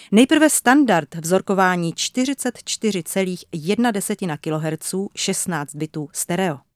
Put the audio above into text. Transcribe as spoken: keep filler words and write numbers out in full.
Nejprve standard vzorkování čtyřicet čtyři celá jedna kilohertz, šestnáct bitů stereo.